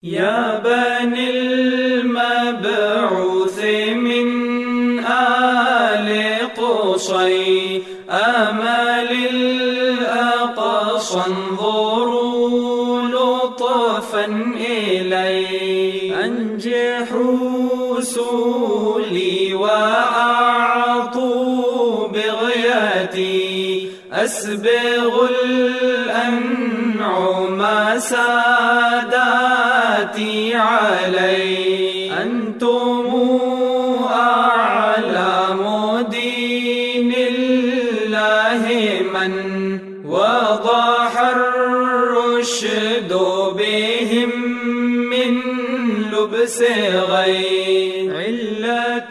يا بني المبعوث من آل قصي آمال الأقصى انظروا لطفا إلي أنجحوا سولي وأعطوا بغيتي أسبغ الأنعم ساداتي علي أنتم أعلام دين الله من وضح الرشد بهم من لبس غير علة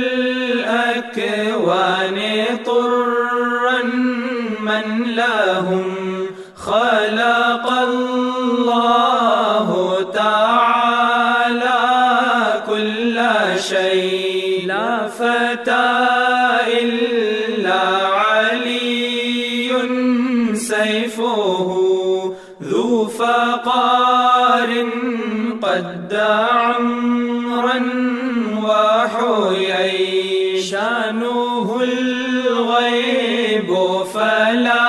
الأكوان طرا من لهم خلق الله تعالى كل شيء لا فتى إلا علي سيفه ذو فقار قد عمرا وحيي شانه الغيب فلا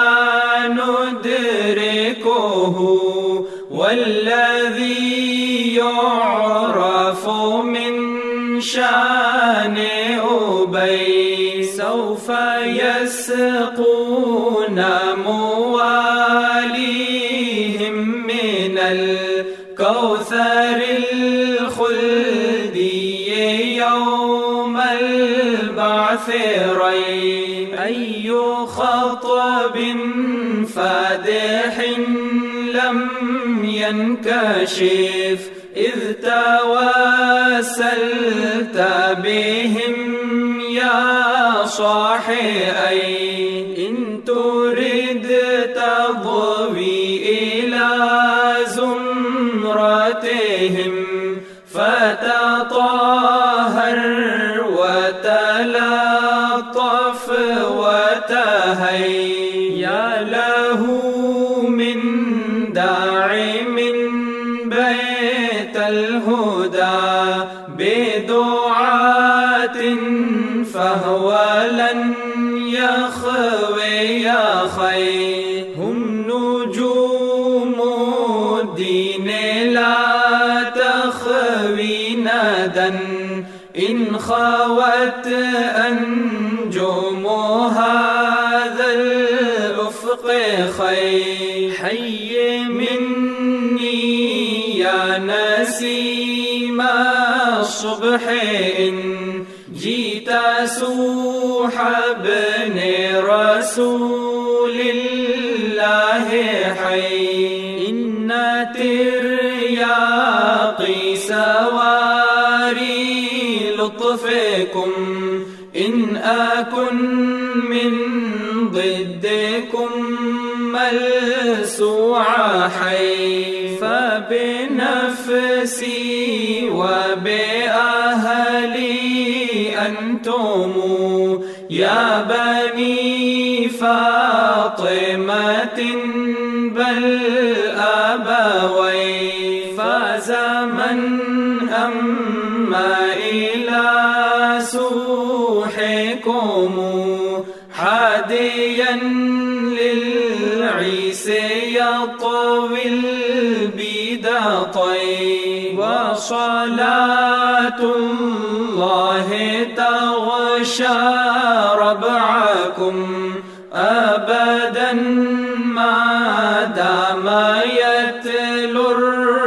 ندركه والذي يعرف من شان أبي سوف يسقون مواليهم من الكوثر الخلدي يوم البعث ري أي خطب فادح لم ينكشف إذ توسلت بهم يا صاحي أي إن تريد تضوي إلى زمرتهم فتطهر وتلطف وتهيا له من داع من بيت الهدى بدعاة فهو لن يخوي يا خير هم نجوم الدين لا تخوي ندا إن خوت أنجم هذا الأفق خير حي مني يا نسيم الصبح إن جيت سوح ابن رسول الله حي إن ترياقي سواري لطفكم إن أكن من ضدكم ملسوع حي فبنفسي وبأهلي أنتم يا بني فاطمة بل أبوي فاز من أما إلى سوحكم حاديا للعيس يطوي البداطي وصلاة الله تغشى ربعكم أبدا ما دام يتلو